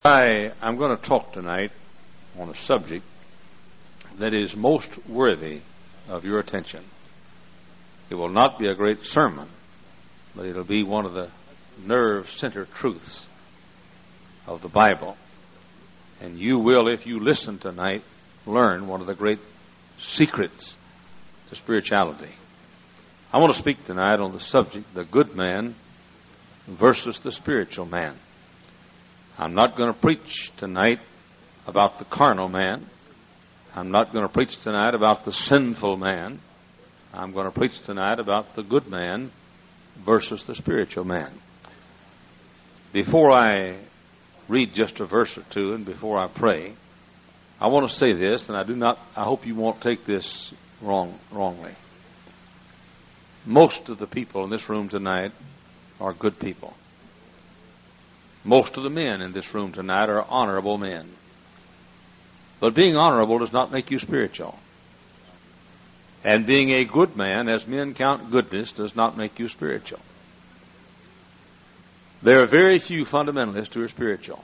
I'm going to talk tonight on a subject that is most worthy of your attention. It will not be a great sermon, but it'll be one of the nerve center truths of the Bible. And you will, if you listen tonight, learn one of the great secrets to spirituality. I want to speak tonight on the subject, the good man versus the spiritual man. I'm not going to preach tonight about the carnal man. I'm not going to preach tonight about the sinful man. I'm going to preach tonight about the good man versus the spiritual man. Before I read just a verse or two and before I pray, I want to say this, and I hope you won't take this wrongly. Most of the people in this room tonight are good people. Most of the men in this room tonight are honorable men. But being honorable does not make you spiritual. And being a good man, as men count goodness, does not make you spiritual. There are very few fundamentalists who are spiritual.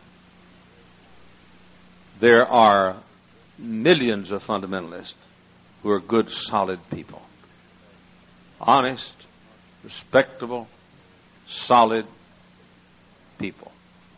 There are millions of fundamentalists who are good, solid people. Honest, respectable, solid people.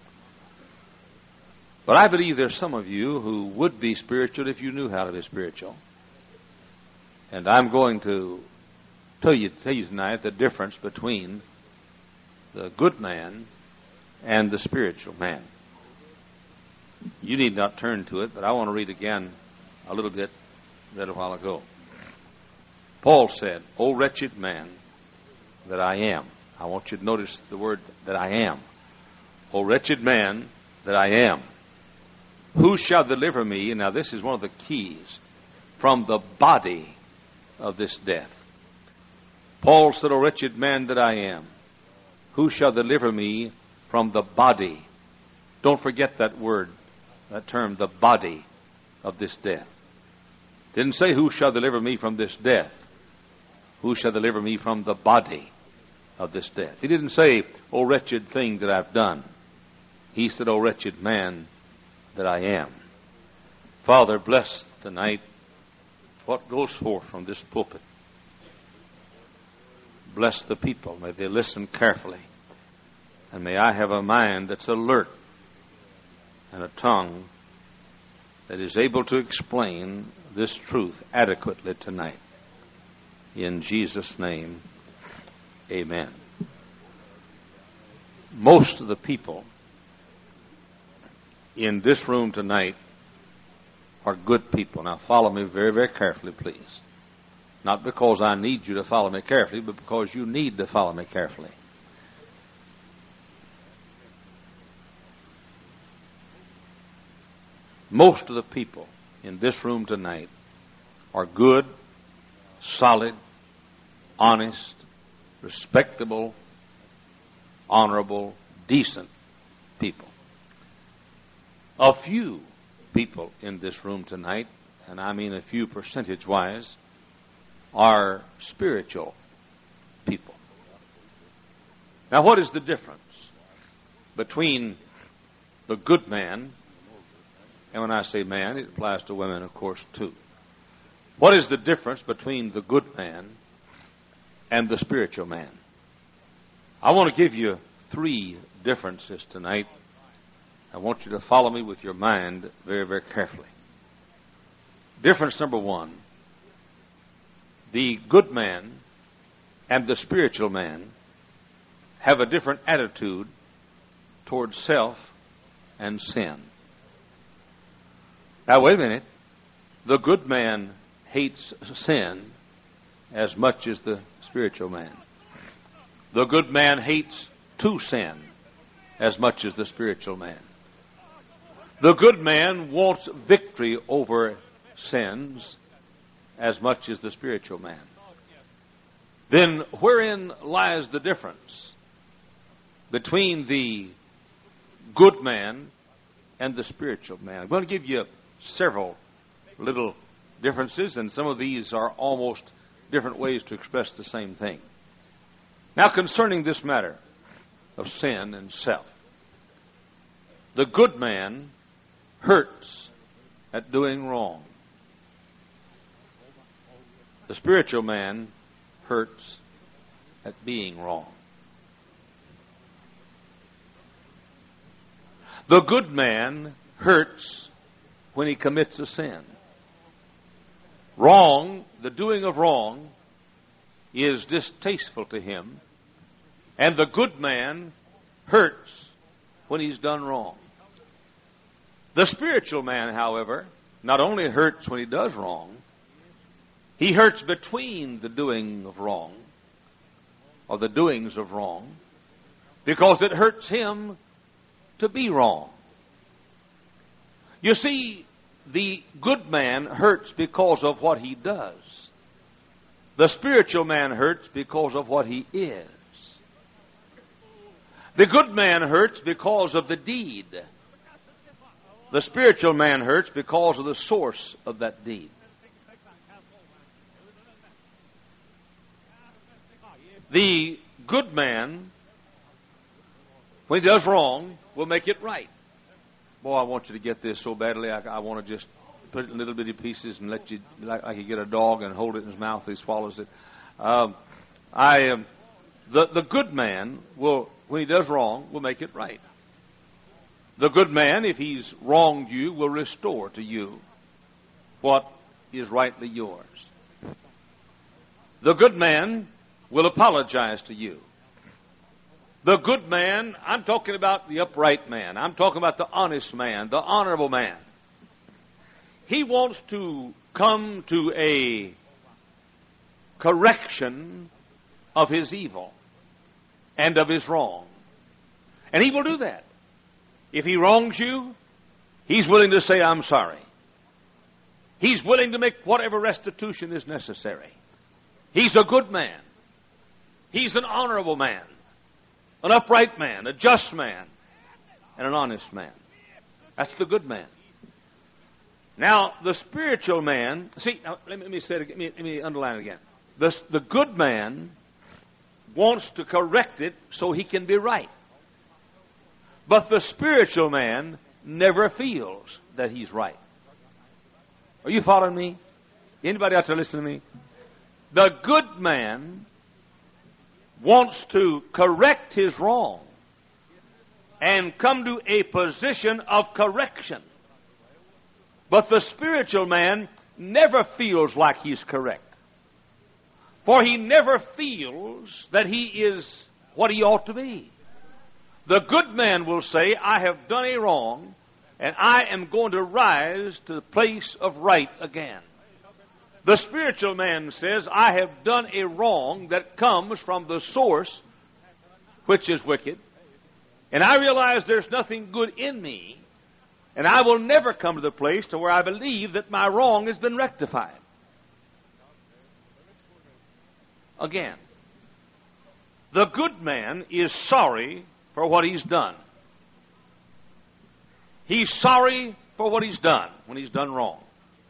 But I believe there's some of you who would be spiritual if you knew how to be spiritual. And I'm going to tell you tonight the difference between the good man and the spiritual man. You need not turn to it, but I want to read again a little bit read a while ago. Paul said, "O wretched man that I am." I want you to notice the word that I am. "O wretched man that I am. Who shall deliver me," now this is one of the keys, "from the body of this death?" Paul said, "O wretched man that I am, who shall deliver me from the body?" Don't forget that word, that term, the body of this death. Didn't say, "Who shall deliver me from this death?" Who shall deliver me from the body of this death? He didn't say, "O wretched thing that I've done." He said, "O wretched man that I am." Father, bless tonight what goes forth from this pulpit. Bless the people. May they listen carefully. And may I have a mind that's alert and a tongue that is able to explain this truth adequately tonight. In Jesus' name, amen. Most of the people in this room tonight are good people. Now follow me very, very carefully, please. Not because I need you to follow me carefully, but because you need to follow me carefully. Most of the people in this room tonight are good, solid, honest, respectable, honorable, decent people. A few people in this room tonight, and I mean a few percentage-wise, are spiritual people. Now, what is the difference between the good man, and when I say man, it applies to women, of course, too. What is the difference between the good man and the spiritual man? I want to give you 3 differences tonight. I want you to follow me with your mind very, very carefully. Difference number 1. The good man and the spiritual man have a different attitude towards self and sin. Now, wait a minute. The good man hates sin as much as the spiritual man. The good man hates to sin as much as the spiritual man. The good man wants victory over sins as much as the spiritual man. Then wherein lies the difference between the good man and the spiritual man? I'm going to give you several little differences, and some of these are almost different ways to express the same thing. Now, concerning this matter of sin and self, The good man hurts at doing wrong. The spiritual man hurts at being wrong. The good man hurts when he commits a sin. Wrong, the doing of wrong, is distasteful to him, and the good man hurts when he's done wrong. The spiritual man, however, not only hurts when he does wrong, he hurts between the doing of wrong, or the doings of wrong, because it hurts him to be wrong. You see, the good man hurts because of what he does. The spiritual man hurts because of what he is. The good man hurts because of the deed. The spiritual man hurts because of the source of that deed. The good man, when he does wrong, will make it right. Boy, I want you to get this so badly. I want to just put it in little bitty pieces and let you, like you get a dog and hold it in his mouth, he swallows it. The good man will, when he does wrong, will make it right. The good man, if he's wronged you, will restore to you what is rightly yours. The good man will apologize to you. The good man, I'm talking about the upright man. I'm talking about the honest man, the honorable man. He wants to come to a correction of his evil and of his wrong. And he will do that. If he wrongs you, he's willing to say, I'm sorry. He's willing to make whatever restitution is necessary. He's a good man. He's an honorable man, an upright man, a just man, and an honest man. That's the good man. Now, the spiritual man, see, now, let me say it again, let me underline it again. The good man wants to correct it so he can be right. But the spiritual man never feels that he's right. Are you following me? Anybody out there listening to me? The good man wants to correct his wrong and come to a position of correction. But the spiritual man never feels like he's correct. For he never feels that he is what he ought to be. The good man will say, I have done a wrong, and I am going to rise to the place of right again. The spiritual man says, I have done a wrong that comes from the source, which is wicked, and I realize there's nothing good in me, and I will never come to the place to where I believe that my wrong has been rectified. Again, the good man is sorry for what he's done. He's sorry for what he's done when he's done wrong.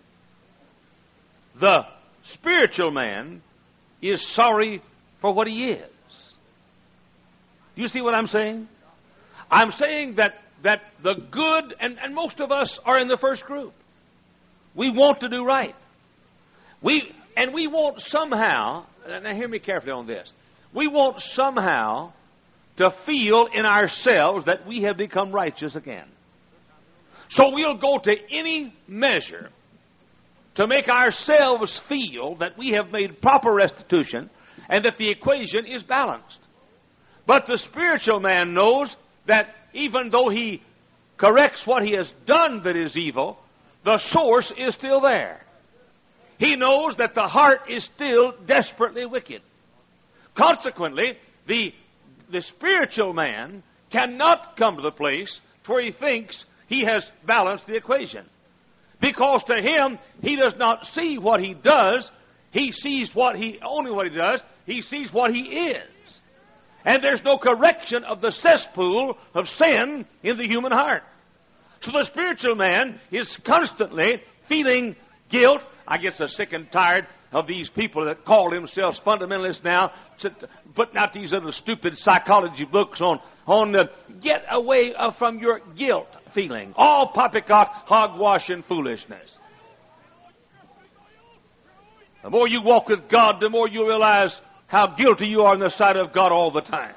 The spiritual man is sorry for what he is. Do you see what I'm saying? I'm saying that the good, and most of us are in the first group. We want to do right. We want somehow, now hear me carefully on this, we want somehow to feel in ourselves that we have become righteous again. So we'll go to any measure to make ourselves feel that we have made proper restitution and that the equation is balanced. But the spiritual man knows that even though he corrects what he has done that is evil, the source is still there. He knows that the heart is still desperately wicked. Consequently, the spiritual man cannot come to the place where he thinks he has balanced the equation. Because to him, he does not see what he does. He sees only what he does. He sees what he is. And there's no correction of the cesspool of sin in the human heart. So the spiritual man is constantly feeling guilt. I get so sick and tired of these people that call themselves fundamentalists now, putting out these little stupid psychology books on get away from your guilt feeling. All poppycock, hogwash, and foolishness. The more you walk with God, the more you realize how guilty you are in the sight of God all the time.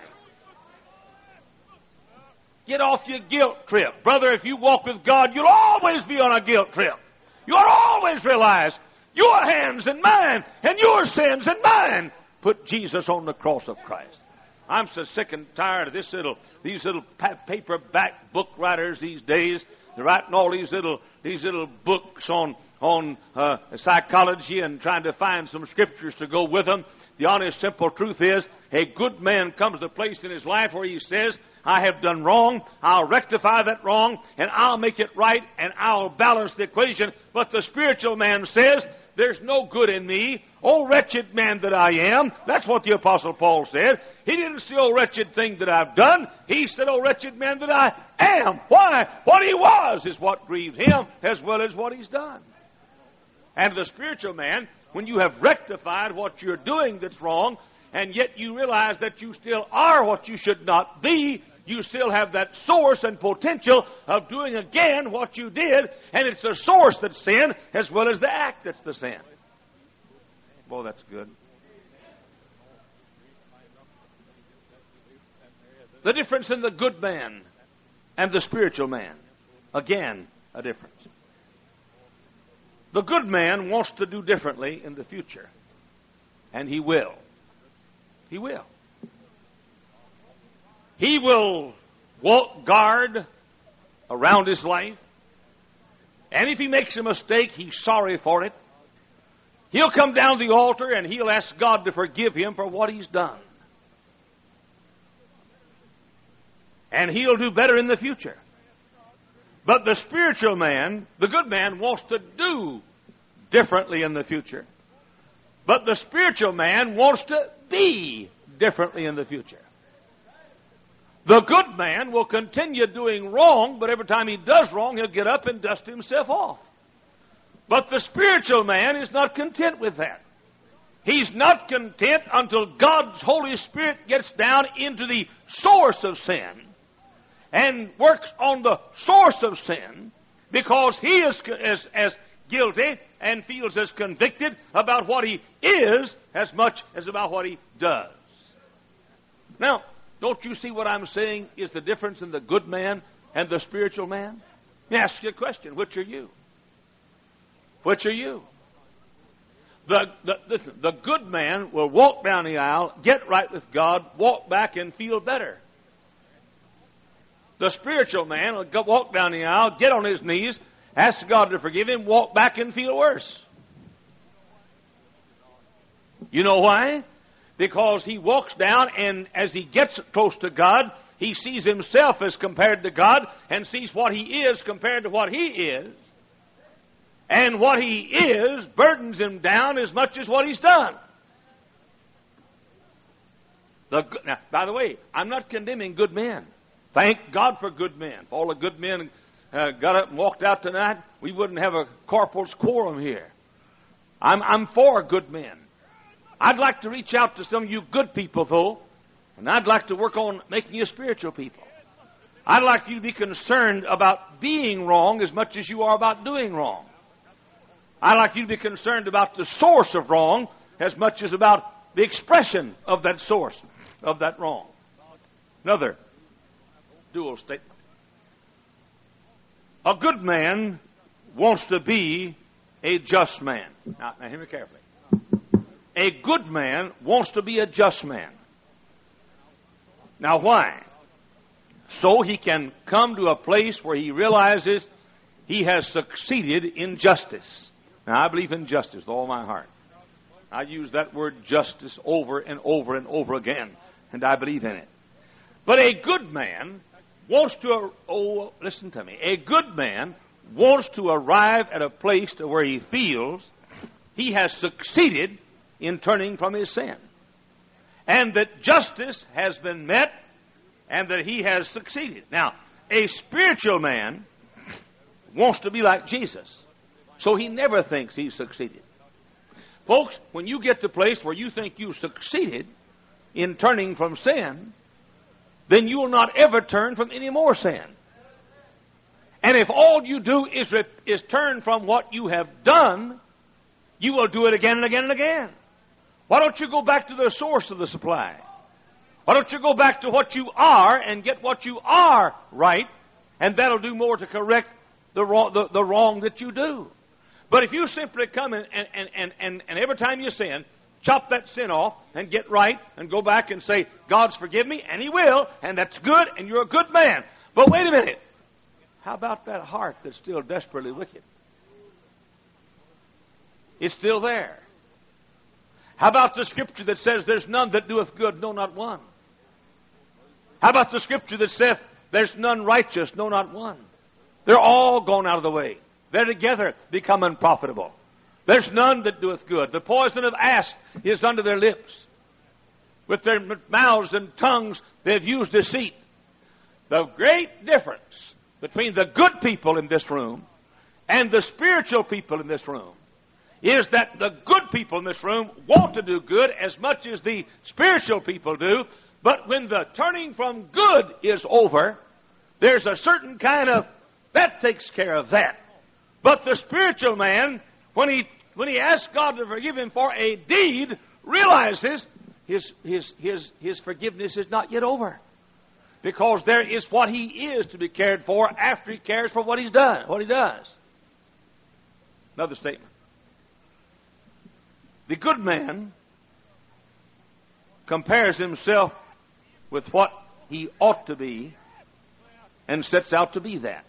Get off your guilt trip. Brother, if you walk with God, you'll always be on a guilt trip. You'll always realize your hands and mine and your sins and mine put Jesus on the cross of Christ. I'm so sick and tired of these little paperback book writers these days. They're writing all these little books on psychology and trying to find some scriptures to go with them. The honest, simple truth is, a good man comes to a place in his life where he says, I have done wrong, I'll rectify that wrong, and I'll make it right, and I'll balance the equation. But the spiritual man says, there's no good in me. Oh, wretched man that I am. That's what the Apostle Paul said. He didn't say, oh, wretched thing that I've done. He said, oh, wretched man that I am. Why? What he was is what grieves him as well as what he's done. And the spiritual man, when you have rectified what you're doing that's wrong, and yet you realize that you still are what you should not be, you still have that source and potential of doing again what you did, and it's the source that's sin as well as the act that's the sin. Boy, that's good. The difference in the good man and the spiritual man. Again, a difference. The good man wants to do differently in the future, and he will. He will. He will walk guard around his life. And if he makes a mistake, he's sorry for it. He'll come down to the altar and he'll ask God to forgive him for what he's done. And he'll do better in the future. But the spiritual man, the good man, wants to do differently in the future. But the spiritual man wants to be differently in the future. The good man will continue doing wrong, but every time he does wrong, he'll get up and dust himself off. But the spiritual man is not content with that. He's not content until God's Holy Spirit gets down into the source of sin and works on the source of sin, because he is as guilty and feels as convicted about what he is as much as about what he does. Now, don't you see what I'm saying is the difference in the good man and the spiritual man? Let me ask you a question. Which are you? Which are you? Listen, the good man will walk down the aisle, get right with God, walk back and feel better. The spiritual man will walk down the aisle, get on his knees, ask God to forgive him, walk back and feel worse. You know why? Because he walks down, and as he gets close to God, he sees himself as compared to God and sees what he is compared to what he is. And what he is burdens him down as much as what he's done. Now, by the way, I'm not condemning good men. Thank God for good men. If all the good men got up and walked out tonight, we wouldn't have a corporal's quorum here. I'm for good men. I'd like to reach out to some of you good people, though, and I'd like to work on making you spiritual people. I'd like you to be concerned about being wrong as much as you are about doing wrong. I'd like you to be concerned about the source of wrong as much as about the expression of that source of that wrong. Another dual statement. A good man wants to be a just man. Now hear me carefully. A good man wants to be a just man. Now why? So he can come to a place where he realizes he has succeeded in justice. Now I believe in justice with all my heart. I use that word justice over and over and over again, and I believe in it. But a good man wants to, listen to me, a good man wants to arrive at a place to where he feels he has succeeded in turning from his sin, and that justice has been met, and that he has succeeded. Now, a spiritual man wants to be like Jesus, so he never thinks he's succeeded. Folks, when you get to the place where you think you succeeded in turning from sin, then you will not ever turn from any more sin. And if all you do is turn from what you have done, you will do it again and again and again. Why don't you go back to the source of the supply? Why don't you go back to what you are and get what you are right, and that'll do more to correct the wrong that you do. But if you simply come and every time you sin, chop that sin off and get right and go back and say, God's forgive me, and He will, and that's good, and you're a good man. But wait a minute. How about that heart that's still desperately wicked? It's still there. How about the scripture that says, there's none that doeth good, no, not one? How about the scripture that saith, there's none righteous, no, not one? They're all gone out of the way. They're together become unprofitable. There's none that doeth good. The poison of asp is under their lips. With their mouths and tongues they have used deceit. The great difference between the good people in this room and the spiritual people in this room is that the good people in this room want to do good as much as the spiritual people do, but when the turning from good is over, there's a certain kind of, that takes care of that. But the spiritual man, when he asks God to forgive him for a deed, realizes his forgiveness is not yet over. Because there is what he is to be cared for after he cares for what he's done, what he does. Another statement. The good man compares himself with what he ought to be and sets out to be that.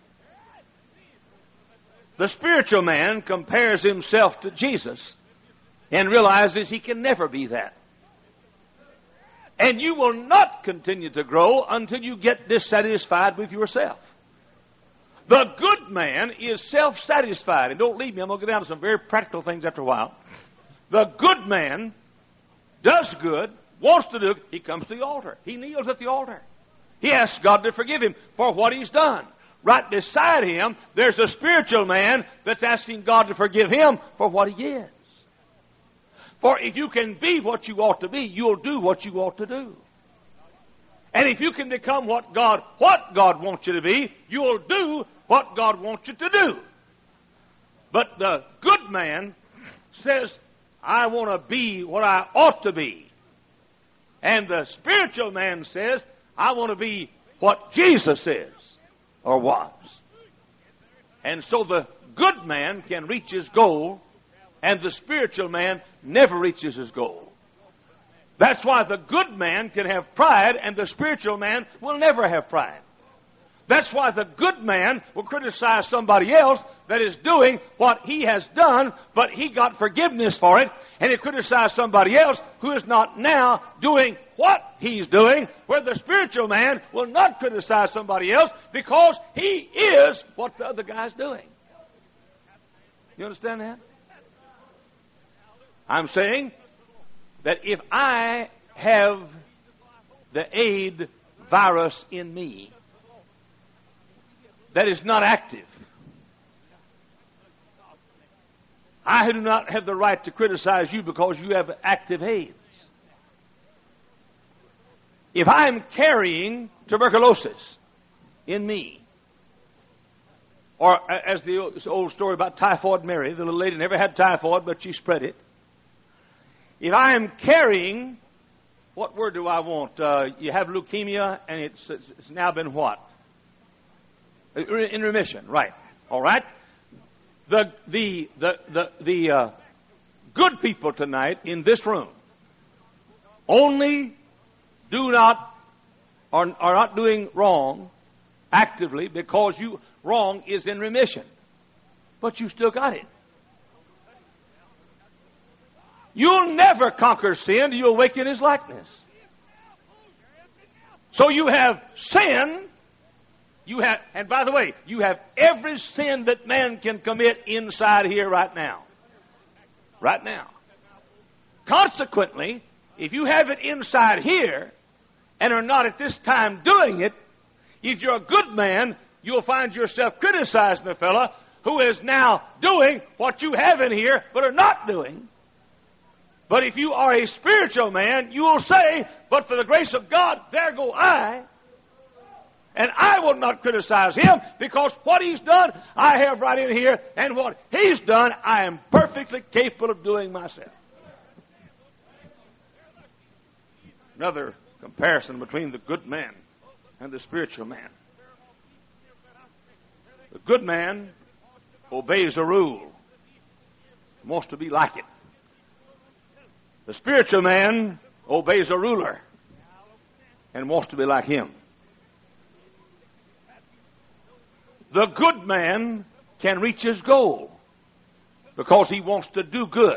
The spiritual man compares himself to Jesus and realizes he can never be that. And you will not continue to grow until you get dissatisfied with yourself. The good man is self-satisfied. And don't leave me, I'm going to go down to some very practical things after a while. The good man does good, wants to do it. He comes to the altar. He kneels at the altar. He asks God to forgive him for what he's done. Right beside him, there's a spiritual man that's asking God to forgive him for what he is. For if you can be what you ought to be, you'll do what you ought to do. And if you can become what God wants you to be, you'll do what God wants you to do. But the good man says, I want to be what I ought to be. And the spiritual man says, I want to be what Jesus is or was. And so the good man can reach his goal, and the spiritual man never reaches his goal. That's why the good man can have pride, and the spiritual man will never have pride. That's why the good man will criticize somebody else that is doing what he has done, but he got forgiveness for it, and he criticizes somebody else who is not now doing what he's doing, where the spiritual man will not criticize somebody else because he is what the other guy's doing. You understand that? I'm saying that if I have the AIDS virus in me that is not active, I do not have the right to criticize you because you have active AIDS. If I am carrying tuberculosis in me, or as the old story about Typhoid Mary, the little lady never had typhoid, but she spread it. If I am carrying, what word do I want? You have leukemia, and it's now been what? In remission, right? All right. The good people tonight in this room only are not doing wrong actively because wrong is in remission, but you still got it. You'll never conquer sin till you awaken His likeness. So you have sin. And by the way, you have every sin that man can commit inside here right now. Right now. Consequently, if you have it inside here and are not at this time doing it, if you're a good man, you'll find yourself criticizing the fellow who is now doing what you have in here but are not doing. But if you are a spiritual man, you will say, but for the grace of God, there go I. And I will not criticize him, because what he's done, I have right in here, and what he's done, I am perfectly capable of doing myself. Another comparison between the good man and the spiritual man. The good man obeys a rule, wants to be like it. The spiritual man obeys a ruler and wants to be like him. The good man can reach his goal because he wants to do good.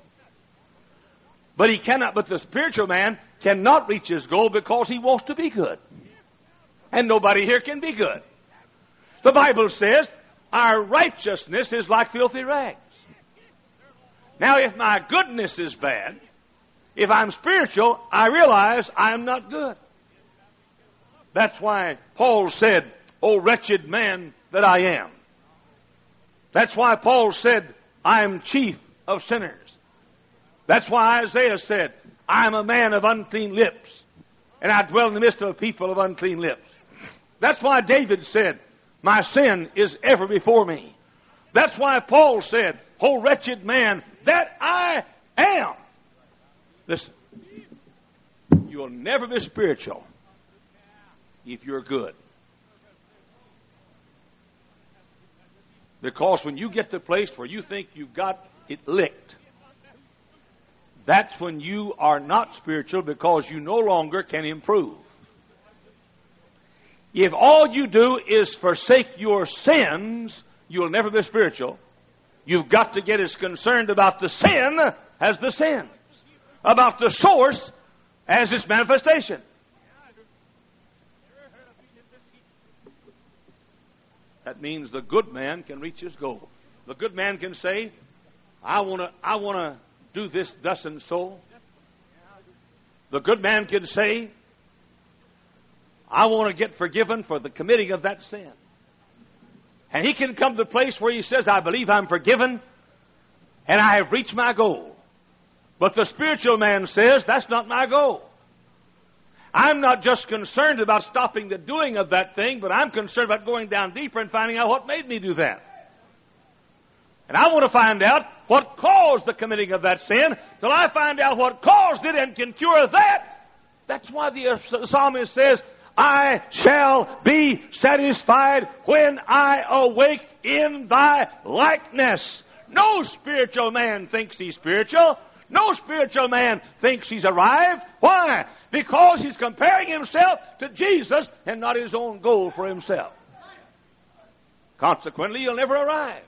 But the spiritual man cannot reach his goal because he wants to be good. And nobody here can be good. The Bible says our righteousness is like filthy rags. Now, if my goodness is bad, if I'm spiritual, I realize I am not good. That's why Paul said, "O wretched man that I am." That's why Paul said, "I am chief of sinners." That's why Isaiah said, "I am a man of unclean lips, and I dwell in the midst of a people of unclean lips." That's why David said, "My sin is ever before me." That's why Paul said, "O wretched man that I am." Listen, you'll never be spiritual if you're good. Because when you get to the place where you think you've got it licked, that's when you are not spiritual, because you no longer can improve. If all you do is forsake your sins, you'll never be spiritual. You've got to get as concerned about the sin as the sins, about the source as its manifestation. That means the good man can reach his goal. The good man can say, I want to do this thus and so. The good man can say, I want to get forgiven for the committing of that sin. And he can come to the place where he says, I believe I'm forgiven and I have reached my goal. But the spiritual man says, that's not my goal. I'm not just concerned about stopping the doing of that thing, but I'm concerned about going down deeper and finding out what made me do that. And I want to find out what caused the committing of that sin. Till I find out what caused it and can cure that. That's why the psalmist says, I shall be satisfied when I awake in thy likeness. No spiritual man thinks he's spiritual. No spiritual man thinks he's arrived. Why? Because he's comparing himself to Jesus and not his own goal for himself. Consequently, he'll never arrive.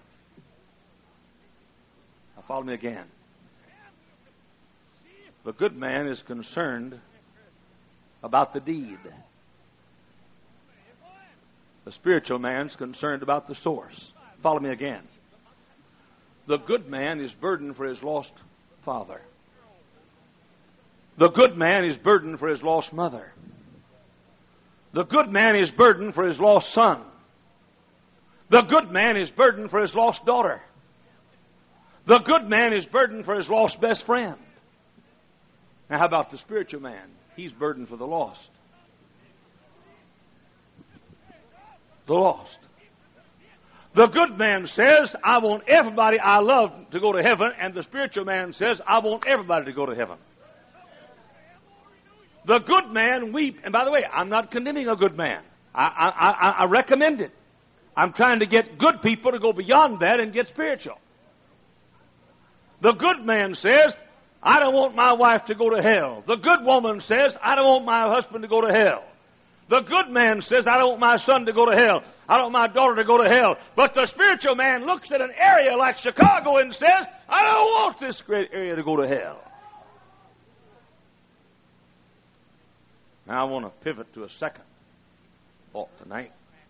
Now follow me again. The good man is concerned about the deed. The spiritual man's concerned about the source. Follow me again. The good man is burdened for his lost father. The good man is burdened for his lost mother. The good man is burdened for his lost son. The good man is burdened for his lost daughter. The good man is burdened for his lost best friend. Now how about the spiritual man? He's burdened for the lost. The lost. The good man says, I want everybody I love to go to heaven, and the spiritual man says, I want everybody to go to heaven. The good man weeps. And by the way, I'm not condemning a good man. I recommend it. I'm trying to get good people to go beyond that and get spiritual. The good man says, I don't want my wife to go to hell. The good woman says, I don't want my husband to go to hell. The good man says, I don't want my son to go to hell. I don't want my daughter to go to hell. But the spiritual man looks at an area like Chicago and says, I don't want this great area to go to hell. Now I want to pivot to a second thought tonight.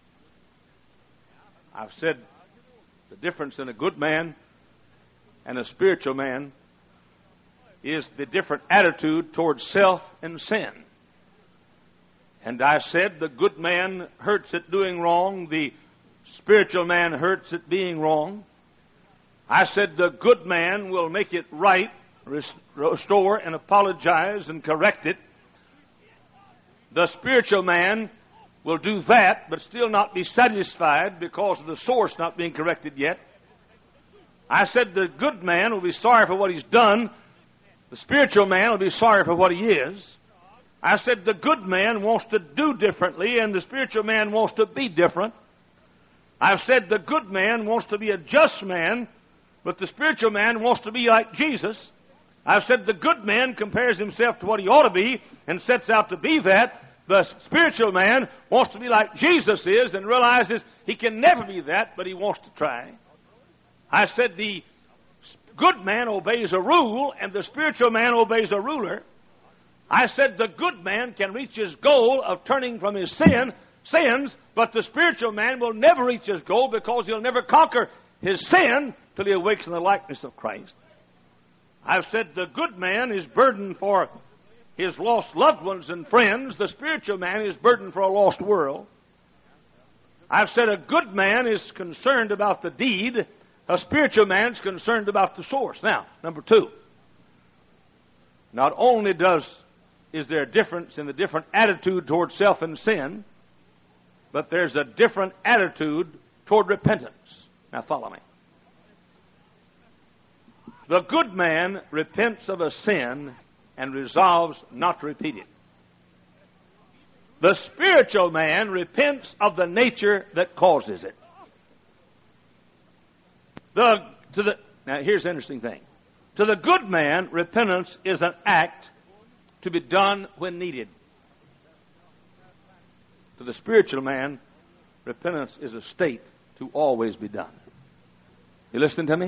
I've said the difference in a good man and a spiritual man is the different attitude towards self and sin. And I said the good man hurts at doing wrong, the spiritual man hurts at being wrong. I said the good man will make it right restore and apologize and correct it. The spiritual man will do that, but still not be satisfied because of the source not being corrected yet. I said the good man will be sorry for what he's done. The spiritual man will be sorry for what he is. I said the good man wants to do differently, and the spiritual man wants to be different. I've said the good man wants to be a just man, but the spiritual man wants to be like Jesus. I've said the good man compares himself to what he ought to be and sets out to be that. The spiritual man wants to be like Jesus is and realizes he can never be that, but he wants to try. I said the good man obeys a rule and the spiritual man obeys a ruler. I said the good man can reach his goal of turning from his sins, but the spiritual man will never reach his goal because he'll never conquer his sin till he awakes in the likeness of Christ. I've said the good man is burdened for his lost loved ones and friends. The spiritual man is burdened for a lost world. I've said a good man is concerned about the deed. A spiritual man is concerned about the source. Now, number two. Not only is there a difference in the different attitude toward self and sin, but there's a different attitude toward repentance. Now follow me. The good man repents of a sin and resolves not to repeat it. The spiritual man repents of the nature that causes it. Now here's the interesting thing. To the good man, repentance is an act to be done when needed. To the spiritual man, repentance is a state to always be done. You listening to me?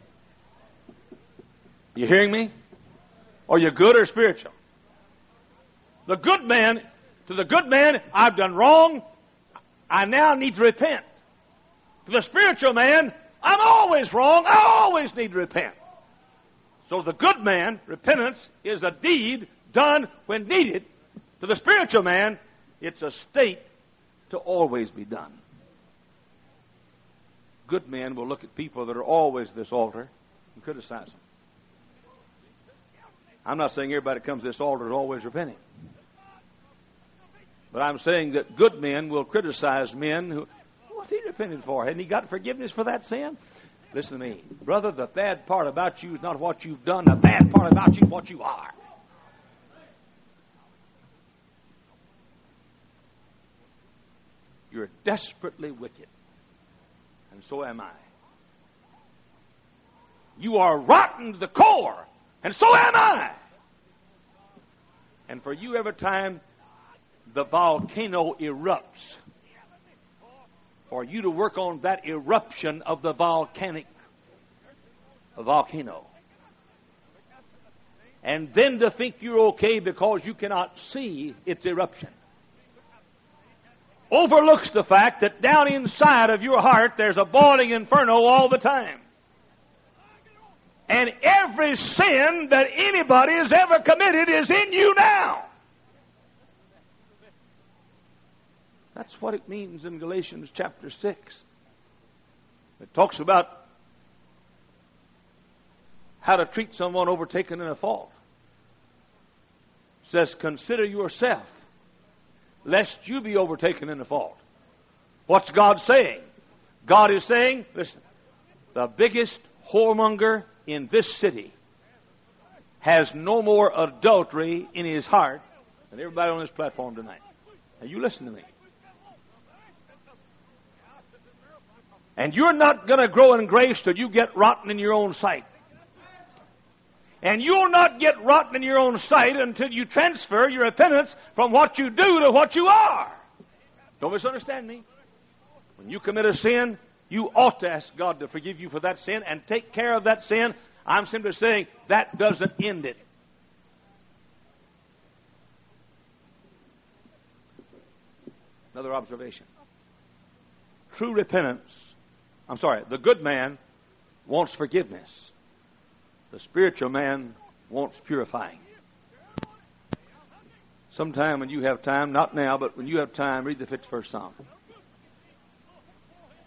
You hearing me? Are you good or spiritual? To the good man, I've done wrong. I now need to repent. To the spiritual man, I'm always wrong. I always need to repent. So the good man, repentance is a deed done when needed. To the spiritual man, it's a state to always be done. Good men will look at people that are always at this altar and criticize them. I'm not saying everybody that comes to this altar is always repenting. But I'm saying that good men will criticize men who, what's he repenting for? Hadn't he got forgiveness for that sin? Listen to me. Brother, the bad part about you is not what you've done. The bad part about you is what you are. You're desperately wicked. And so am I. You are rotten to the core. And so am I. And for you, every time the volcano erupts, for you to work on that eruption of the volcano. And then to think you're okay because you cannot see its eruption. Overlooks the fact that down inside of your heart there's a boiling inferno all the time. And every sin that anybody has ever committed is in you now. That's what it means in Galatians chapter 6. It talks about how to treat someone overtaken in a fault. It says, consider yourself, lest you be overtaken in a fault. What's God saying? God is saying, listen, the biggest whoremonger in this city has no more adultery in his heart than everybody on this platform tonight. Now you listen to me. And you're not going to grow in grace till you get rotten in your own sight. And you'll not get rotten in your own sight until you transfer your repentance from what you do to what you are. Don't misunderstand me. When you commit a sin, you ought to ask God to forgive you for that sin and take care of that sin. I'm simply saying that doesn't end it. Another observation. True repentance. The good man wants forgiveness. The spiritual man wants purifying. Sometime when you have time, not now, but when you have time, read the 51st Psalm.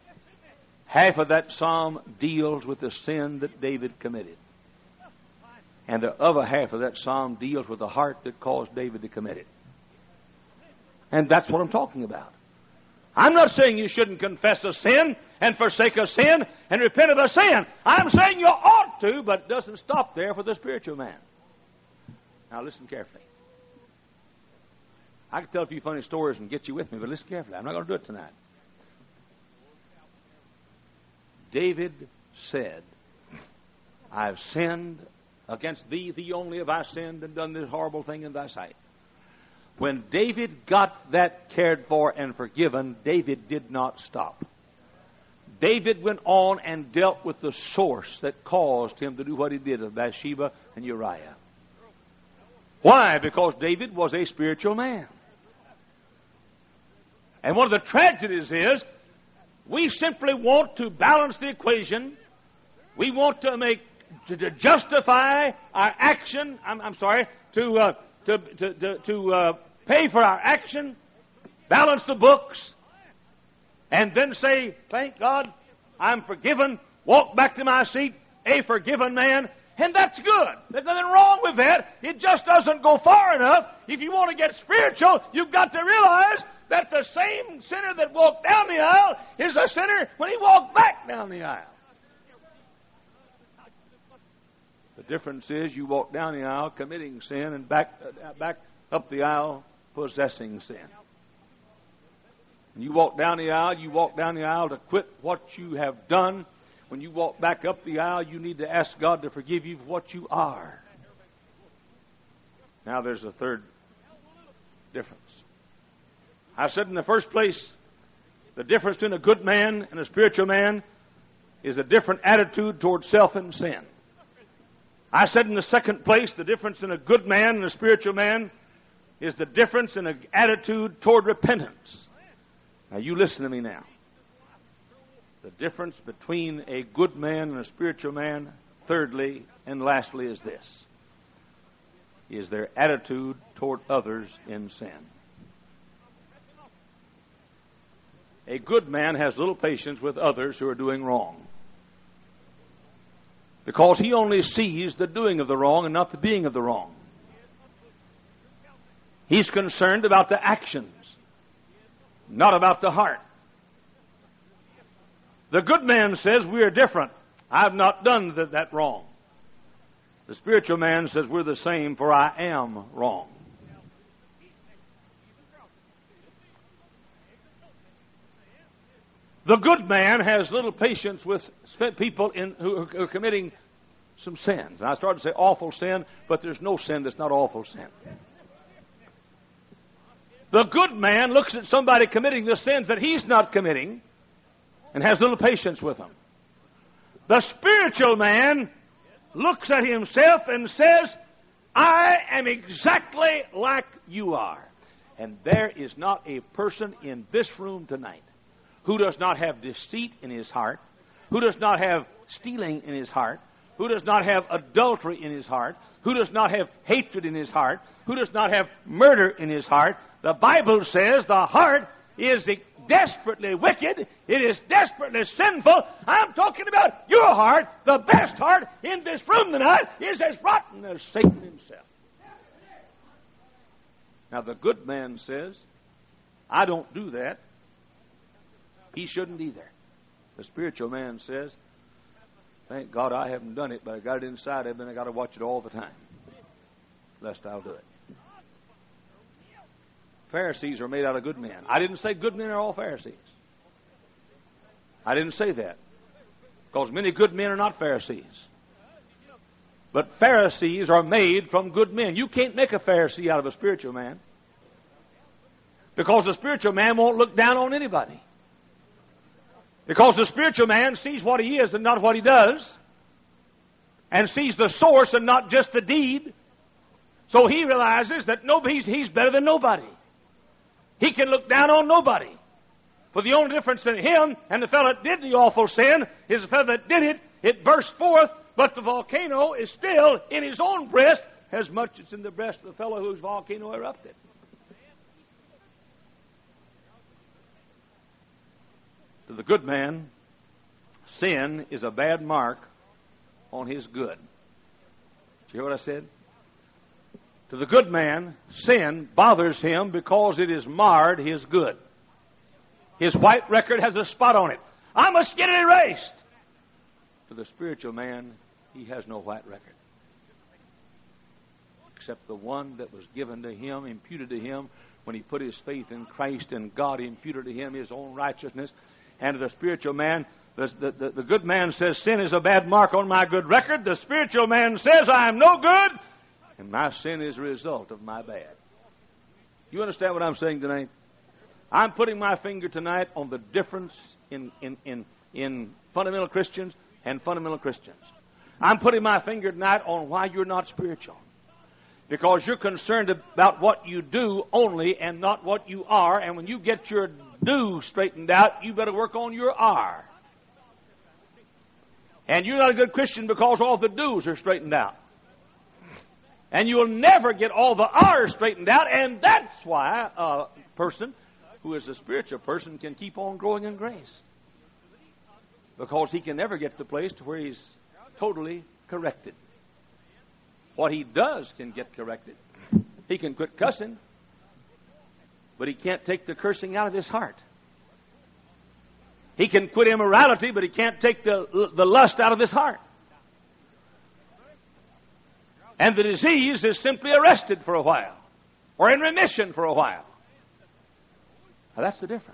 Half of that psalm deals with the sin that David committed. And the other half of that psalm deals with the heart that caused David to commit it. And that's what I'm talking about. I'm not saying you shouldn't confess a sin and forsake a sin and repent of a sin. I'm saying you ought to, but it doesn't stop there for the spiritual man. Now listen carefully. I could tell a few funny stories and get you with me, but listen carefully. I'm not going to do it tonight. David said, I've sinned against thee only have I sinned and done this horrible thing in thy sight. When David got that cared for and forgiven, David did not stop. David went on and dealt with the source that caused him to do what he did with Bathsheba and Uriah. Why? Because David was a spiritual man. And one of the tragedies is we simply want to balance the equation. We want to to justify our action. To pay for our action, balance the books, and then say, thank God, I'm forgiven, walk back to my seat, a forgiven man, and that's good. There's nothing wrong with that. It just doesn't go far enough. If you want to get spiritual, you've got to realize that the same sinner that walked down the aisle is a sinner when he walked back down the aisle. The difference is you walk down the aisle committing sin and back up the aisle possessing sin. When you walk down the aisle to quit what you have done. When you walk back up the aisle, you need to ask God to forgive you for what you are. Now there's a third difference. I said in the first place, the difference between a good man and a spiritual man is a different attitude toward self and sin. I said in the second place, the difference in a good man and a spiritual man is the difference in an attitude toward repentance. Now you listen to me now. The difference between a good man and a spiritual man, thirdly and lastly, is this. Is their attitude toward others in sin. A good man has little patience with others who are doing wrong, because he only sees the doing of the wrong and not the being of the wrong. He's concerned about the actions, not about the heart. The good man says, we are different. I've not done that wrong. The spiritual man says, we're the same, for I am wrong. The good man has little patience with people who are committing some sins. And I started to say awful sin, but there's no sin that's not awful sin. The good man looks at somebody committing the sins that he's not committing and has little patience with them. The spiritual man looks at himself and says, I am exactly like you are. And there is not a person in this room tonight who does not have deceit in his heart, who does not have stealing in his heart, who does not have adultery in his heart, who does not have hatred in his heart, who does not have murder in his heart. The Bible says the heart is desperately wicked. It is desperately sinful. I'm talking about your heart. The best heart in this room tonight is as rotten as Satan himself. Now the good man says, I don't do that. He shouldn't either. The spiritual man says, thank God I haven't done it, but I got it inside of me and I got to watch it all the time, lest I'll do it. Pharisees are made out of good men. I didn't say good men are all Pharisees. I didn't say that, because many good men are not Pharisees. But Pharisees are made from good men. You can't make a Pharisee out of a spiritual man, because the spiritual man won't look down on anybody. Because the spiritual man sees what he is and not what he does, and sees the source and not just the deed. So he realizes that he's better than nobody. He can look down on nobody. For the only difference in him and the fellow that did the awful sin is the fellow that did it burst forth, but the volcano is still in his own breast as much as in the breast of the fellow whose volcano erupted. To the good man, sin is a bad mark on his good. you hear what I said? To the good man, sin bothers him because it has marred his good. His white record has a spot on it. I must get it erased. To the spiritual man, he has no white record, except the one that was given to him, imputed to him, when he put his faith in Christ, and God imputed to him his own righteousness. And to the spiritual man, the good man says, sin is a bad mark on my good record. The spiritual man says, I am no good, and my sin is a result of my bad. You understand what I'm saying tonight? I'm putting my finger tonight on the difference in fundamental Christians and fundamental Christians. I'm putting my finger tonight on why you're not spiritual. Because you're concerned about what you do only and not what you are. And when you get your do straightened out, you better work on your are. And you're not a good Christian because all the do's are straightened out. And you'll never get all the r's straightened out. And that's why a person who is a spiritual person can keep on growing in grace. Because he can never get to the place to where he's totally corrected. What he does can get corrected. He can quit cussing, but he can't take the cursing out of his heart. He can quit immorality, but he can't take the lust out of his heart. And the disease is simply arrested for a while, or in remission for a while. Now that's the difference.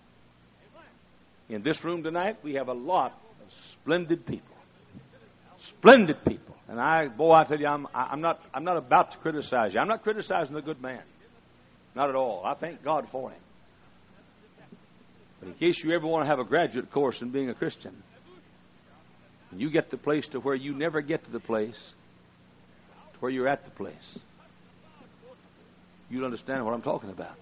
In this room tonight, we have a lot of splendid people. Splendid people. And I tell you, I'm not about to criticize you. I'm not criticizing the good man. Not at all. I thank God for him. But in case you ever want to have a graduate course in being a Christian, and you get to the place to where you never get to the place to where you're at the place, you'll understand what I'm talking about.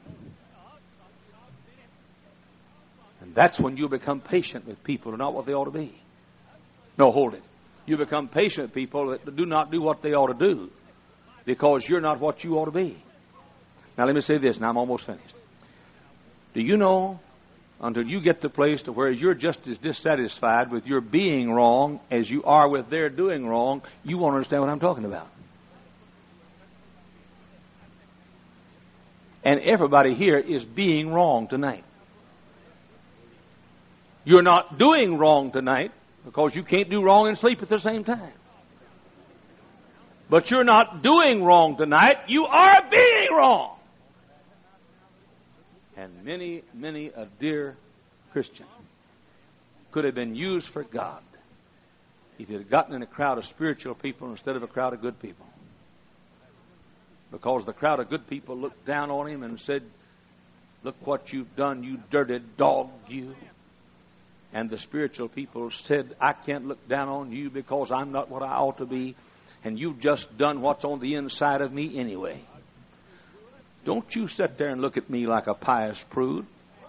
And that's when you become patient with people who are not what they ought to be. No, hold it. You become patient with people that do not do what they ought to do because you're not what you ought to be. Now let me say this, and I'm almost finished. Do you know, until you get to the place to where you're just as dissatisfied with your being wrong as you are with their doing wrong, you won't understand what I'm talking about. And everybody here is being wrong tonight. You're not doing wrong tonight, because you can't do wrong and sleep at the same time. But you're not doing wrong tonight. You are being wrong. And many, many a dear Christian could have been used for God if he had gotten in a crowd of spiritual people instead of a crowd of good people. Because the crowd of good people looked down on him and said, look what you've done, you dirty dog, you. And the spiritual people said, I can't look down on you because I'm not what I ought to be, and you've just done what's on the inside of me anyway. Don't you sit there and look at me like a pious prude.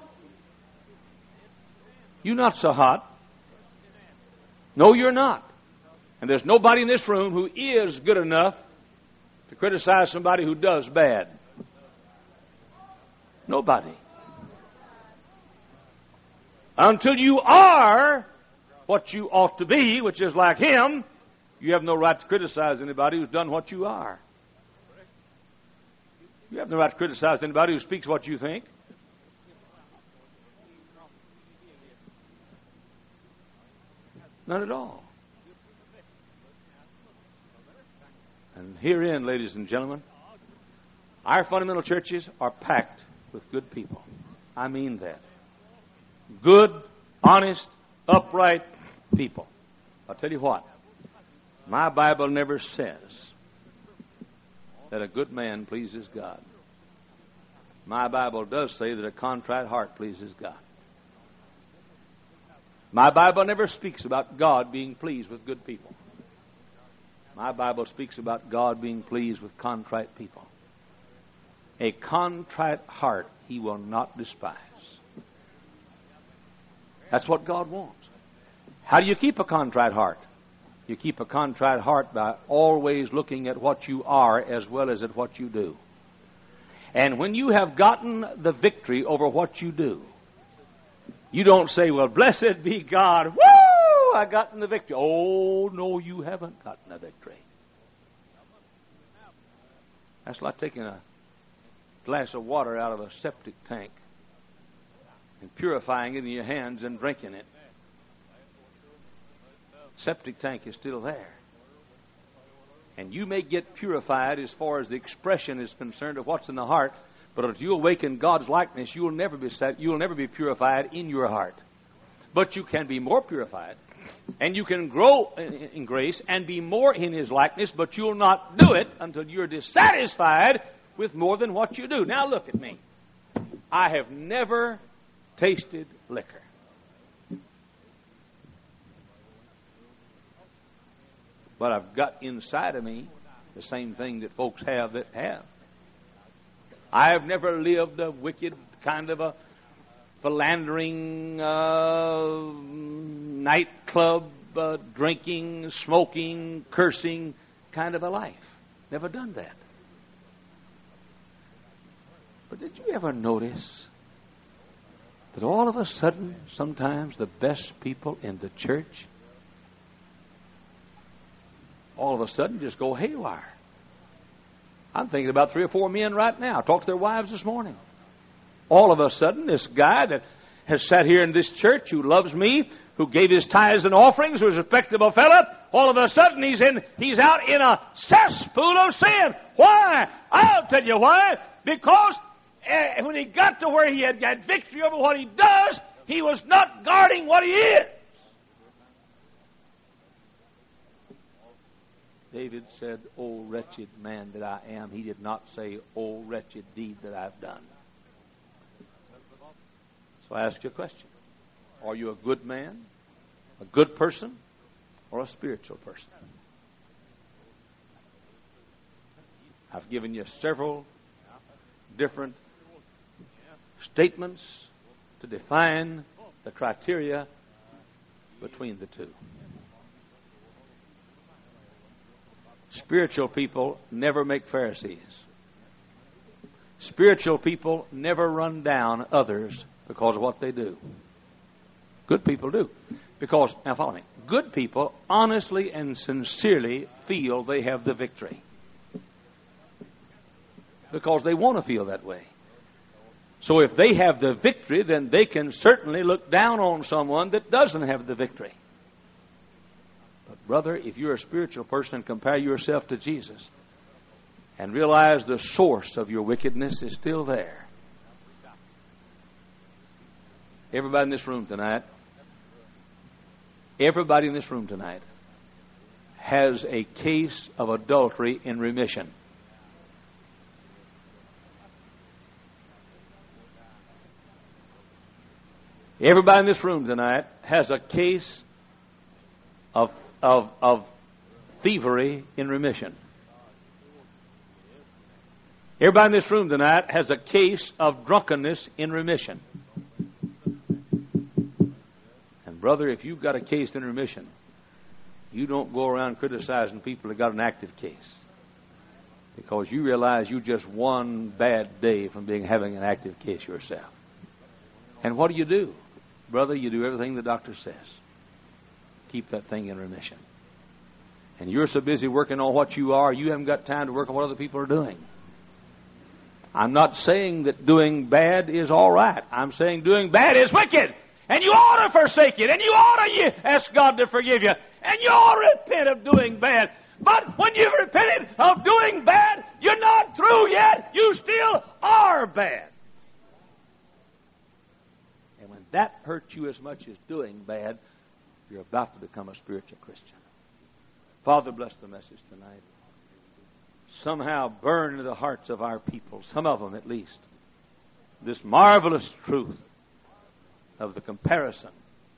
You're not so hot. No, you're not. And there's nobody in this room who is good enough to criticize somebody who does bad. Nobody. Until you are what you ought to be, which is like him, you have no right to criticize anybody who's done what you are. You have no right to criticize anybody who speaks what you think. None at all. And herein, ladies and gentlemen, our fundamental churches are packed with good people. I mean that. Good, honest, upright people. I'll tell you what. My Bible never says that a good man pleases God. My Bible does say that a contrite heart pleases God. My Bible never speaks about God being pleased with good people. My Bible speaks about God being pleased with contrite people. A contrite heart he will not despise. That's what God wants. How do you keep a contrite heart? You keep a contrite heart by always looking at what you are as well as at what you do. And when you have gotten the victory over what you do, you don't say, well, blessed be God. Woo! I gotten the victory. Oh, no, you haven't gotten the victory. That's like taking a glass of water out of a septic tank and purifying it in your hands and drinking it. Septic tank is still there. And you may get purified as far as the expression is concerned of what's in the heart, but if you awaken God's likeness, you will never be purified in your heart. But you can be more purified, and you can grow in grace and be more in His likeness, but you'll not do it until you're dissatisfied with more than what you do. Now look at me. I have never tasted liquor. But I've got inside of me the same thing that folks have that have. I have never lived a wicked kind of a philandering, nightclub, drinking, smoking, cursing kind of a life. Never done that. But did you ever notice that all of a sudden, sometimes the best people in the church all of a sudden just go haywire? I'm thinking about 3 or 4 men right now. I talked to their wives this morning. All of a sudden, this guy that has sat here in this church, who loves me, who gave his tithes and offerings, who's a respectable fellow, all of a sudden he's out in a cesspool of sin. Why? I'll tell you why. Because when he got to where he had got victory over what he does, he was not guarding what he is. David said, "O wretched man that I am." He did not say, "O wretched deed that I've done." So I ask you a question. Are you a good man, a good person, or a spiritual person? I've given you several different statements to define the criteria between the two. Spiritual people never make Pharisees. Spiritual people never run down others because of what they do. Good people do. Because, now follow me, good people honestly and sincerely feel they have the victory. Because they want to feel that way. So if they have the victory, then they can certainly look down on someone that doesn't have the victory. But brother, if you're a spiritual person and compare yourself to Jesus and realize the source of your wickedness is still there. Everybody in this room tonight has a case of adultery in remission. Everybody in this room tonight has a case of thievery in remission. Everybody in this room tonight has a case of drunkenness in remission. And brother, if you've got a case in remission, you don't go around criticizing people that got an active case. Because you realize you're just one bad day from having an active case yourself. And what do? Brother, you do everything the doctor says. Keep that thing in remission. And you're so busy working on what you are, you haven't got time to work on what other people are doing. I'm not saying that doing bad is all right. I'm saying doing bad is wicked. And you ought to forsake it. And you ought to ask God to forgive you. And you ought to repent of doing bad. But when you've repented of doing bad, you're not through yet. You still are bad. And when that hurts you as much as doing bad, you're about to become a spiritual Christian. Father, bless the message tonight. Somehow burn into the hearts of our people, some of them at least, this marvelous truth of the comparison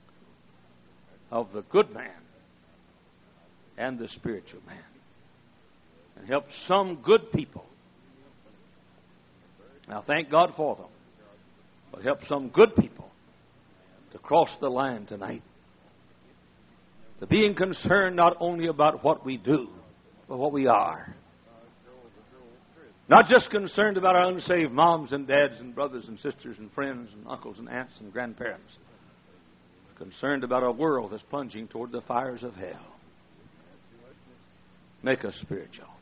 of the good man and the spiritual man. And help some good people. Now, thank God for them. But help some good people to cross the line tonight. To being concerned not only about what we do, but what we are. Not just concerned about our unsaved moms and dads and brothers and sisters and friends and uncles and aunts and grandparents. Concerned about a world that's plunging toward the fires of hell. Make us spiritual.